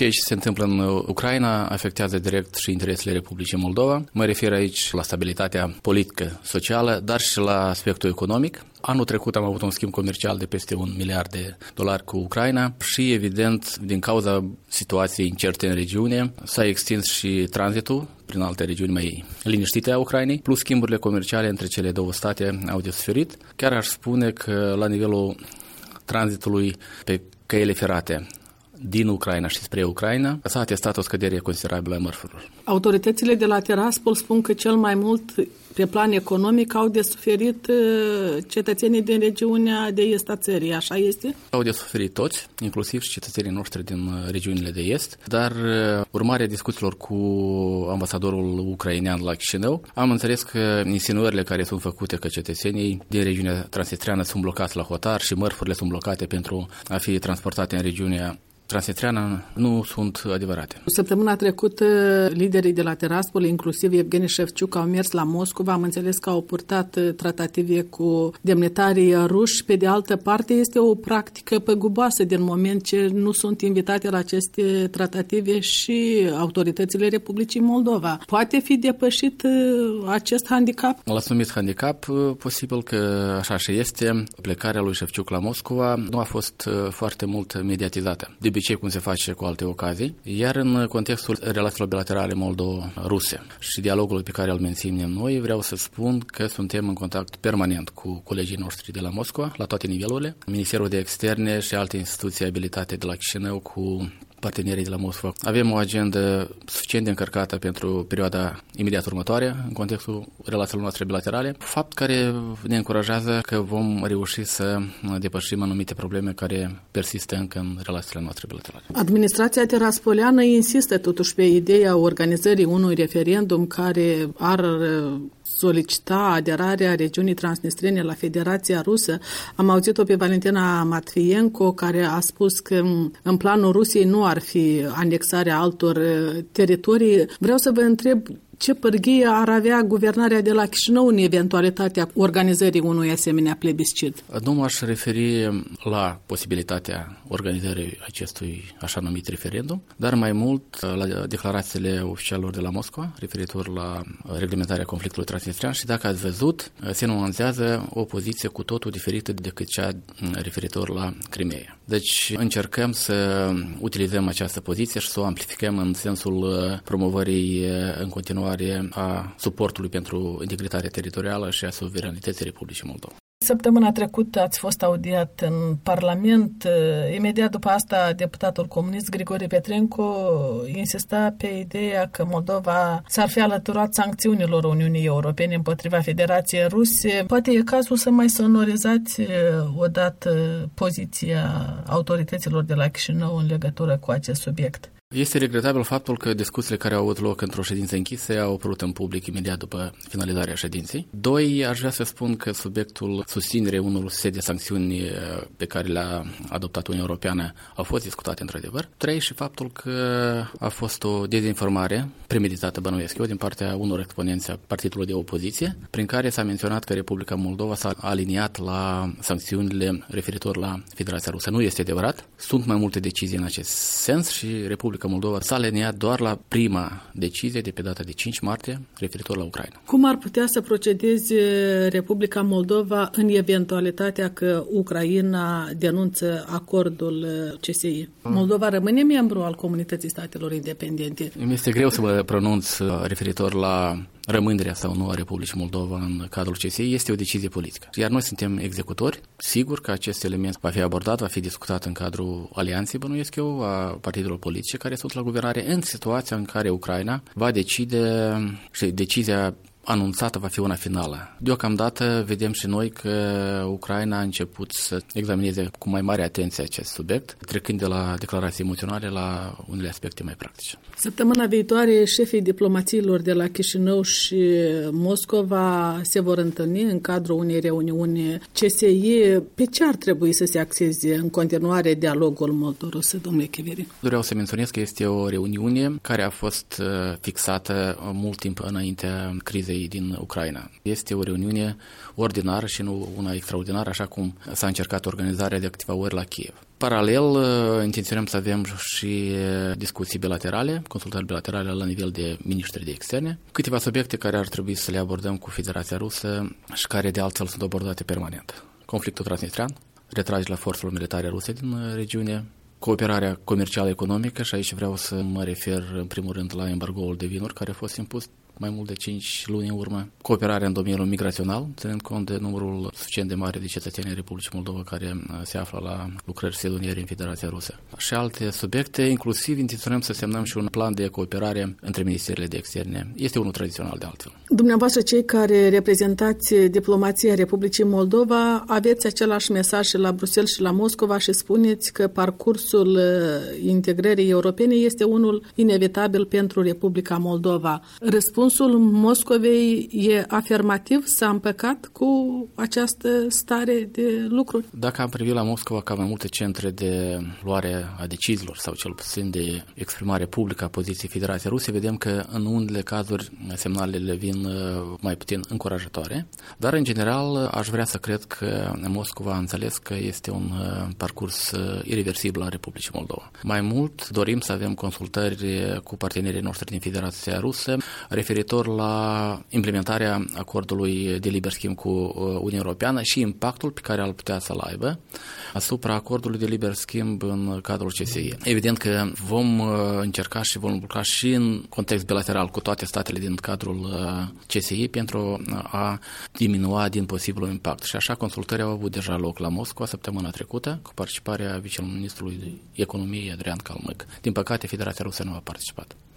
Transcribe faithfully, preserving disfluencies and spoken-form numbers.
ceea ce se întâmplă în Ucraina afectează direct și interesele Republicii Moldova. Mă refer aici la stabilitatea politică, socială, dar și la aspectul economic. Anul trecut am avut un schimb comercial de peste un miliard de dolari cu Ucraina și, evident, din cauza situației incerte în regiune, s-a extins și tranzitul prin alte regiuni mai liniștite a Ucrainei, plus schimburile comerciale între cele două state au de suferit. Chiar aș spune că la nivelul tranzitului pe căile ferate din Ucraina și spre Ucraina s-a atestat o scădere considerabilă a mărfurilor. Autoritățile de la Tiraspol spun că cel mai mult pe plan economic au de suferit cetățenii din regiunea de est a țării, așa este? Au de suferit toți, inclusiv și cetățenii noștri din regiunile de est, dar urmarea discuțiilor cu ambasadorul ucrainean la Chișinău, am înțeles că insinuările care sunt făcute că cetățenii din regiunea transnistreană sunt blocați la hotar și mărfurile sunt blocate pentru a fi transportate în regiunea transnistreană nu sunt adevărate. Săptămâna trecută, liderii de la Tiraspol, inclusiv Evgeni Șefciuc, au mers la Moscova. Am înțeles că au purtat tratative cu demnitarii ruși. Pe de altă parte, este o practică păguboasă din moment ce nu sunt invitate la aceste tratative și autoritățile Republicii Moldova. Poate fi depășit acest handicap? L-ați numit handicap, posibil că așa și este. Plecarea lui Șefciuc la Moscova nu a fost foarte mult mediatizată. De obicei, cum se face cu alte ocazii, iar în contextul relațiilor bilaterale moldo-ruse și dialogului pe care îl menținem noi, vreau să spun că suntem în contact permanent cu colegii noștri de la Moscova, la toate nivelurile, Ministerul de Externe și alte instituții abilitate de la Chișinău cu partenerii de la Moscova. Avem o agendă suficient de încărcată pentru perioada imediat următoare în contextul relațiilor noastre bilaterale, fapt care ne încurajează că vom reuși să depășim anumite probleme care persistă încă în relațiile noastre bilaterale. Administrația teraspoleană insistă totuși pe ideea organizării unui referendum care ar solicita aderarea regiunii transnistrene la Federația Rusă. Am auzit-o pe Valentina Matvienko, care a spus că în planul Rusiei nu ar fi anexarea altor teritorii. Vreau să vă întreb ce pârghie ar avea guvernarea de la Chișinău în eventualitatea organizării unui asemenea plebiscit? Nu m-aș referi la posibilitatea organizării acestui așa numit referendum, dar mai mult la declarațiile oficialilor de la Moscova referitor la reglementarea conflictului transnistrian și, dacă ați văzut, se nuanțează o poziție cu totul diferită decât cea referitor la Crimeea. Deci încercăm să utilizăm această poziție și să o amplificăm în sensul promovării în continuare a suportului pentru integritatea teritorială și a suveranității Republicii Moldova. Săptămâna trecută ați fost audiat în Parlament. Imediat după asta, deputatul comunist Grigore Petrenco insista pe ideea că Moldova s-ar fi alăturat sancțiunilor Uniunii Europene împotriva Federației Ruse. Poate e cazul să mai sonorizați odată poziția autorităților de la Chișinău în legătură cu acest subiect. Este regretabil faptul că discuțiile care au avut loc într-o ședință închisă au apărut în public imediat după finalizarea ședinței. Doi, aș vrea să spun că subiectul susținerii unor set de sancțiuni pe care le-a adoptat Uniunea Europeană au fost discutate într-adevăr. Trei, și faptul că a fost o dezinformare premeditată, bănuiesc eu, din partea unor exponenți a partidului de opoziție, prin care s-a menționat că Republica Moldova s-a aliniat la sancțiunile referitor la Federația Rusă. Nu este adevărat. Sunt mai multe decizii în acest sens și Republica Moldova s-a aliniat doar la prima decizie de pe data de cinci martie referitor la Ucraina. Cum ar putea să procedeze Republica Moldova în eventualitatea că Ucraina denunță acordul C S I? Moldova rămâne membru al Comunității Statelor Independente? Îmi este greu să mă pronunț referitor la rămânerea sau nu a Republicii Moldova în cadrul C S I. Este o decizie politică. Iar noi suntem executori. Sigur că acest element va fi abordat, va fi discutat în cadrul alianței, bănuiesc eu, a partidelor politice care sunt la guvernare, în situația în care Ucraina va decide și decizia anunțată va fi una finală. Deocamdată vedem și noi că Ucraina a început să examineze cu mai mare atenție acest subiect, trecând de la declarații emoționale la unele aspecte mai practice. Săptămâna viitoare, șefii diplomațiilor de la Chișinău și Moscova se vor întâlni în cadrul unei reuniuni C S I. Pe ce ar trebui să se axeze în continuare dialogul moldo-rus, domnule Chiviri? Vreau să menționez că este o reuniune care a fost fixată mult timp înaintea crizei din Ucraina. Este o reuniune ordinară și nu una extraordinară, așa cum s-a încercat organizarea de câteva ori la Kiev. Paralel, intenționăm să avem și discuții bilaterale, consultări bilaterale la nivel de miniștri de externe, câteva subiecte care ar trebui să le abordăm cu Federația Rusă și care de altfel sunt abordate permanent. Conflictul transnistrean, retragerea forțelor militare ruse din regiune, cooperarea comercială economică, și aici vreau să mă refer în primul rând la embargoul de vinuri care a fost impus mai mult de cinci luni în urmă, cooperarea în domeniul migrațional, ținând cont de numărul suficient de mare de cetățeni în Republicii Moldova care se află la lucrări sezoniere în Federația Rusă. Și alte subiecte, inclusiv intenționăm să semnăm și un plan de cooperare între ministerele de externe. Este unul tradițional de altfel. Dumneavoastră, cei care reprezentați diplomația Republicii Moldova, aveți același mesaj și la Bruxelles și la Moscova și spuneți că parcursul integrării europene este unul inevitabil pentru Republica Moldova. Răspunsul Moscovei e afirmativ? S-a împăcat cu această stare de lucruri? Dacă am privit la Moscova ca mai multe centre de luare a deciziilor sau cel puțin de exprimare publică a poziției Federației Ruse, vedem că în unele cazuri semnalele vin mai puțin încurajatoare, dar în general aș vrea să cred că Moscova a înțeles că este un parcurs irreversibil al Republicii Moldova. Mai mult dorim să avem consultări cu partenerii noștri din Federația Rusă referitor la implementarea acordului de liber schimb cu Uniunea Europeană și impactul pe care ar putea să-l aibă asupra acordului de liber schimb în cadrul C S I. Evident că vom încerca și vom lucra și în context bilateral cu toate statele din cadrul C S I pentru a diminua din posibilul impact. Și așa consultări au avut deja loc la Moscova săptămâna trecută cu participarea viceministrului Economiei Adrian Calmâc. Din păcate, Federația Rusă nu a participat.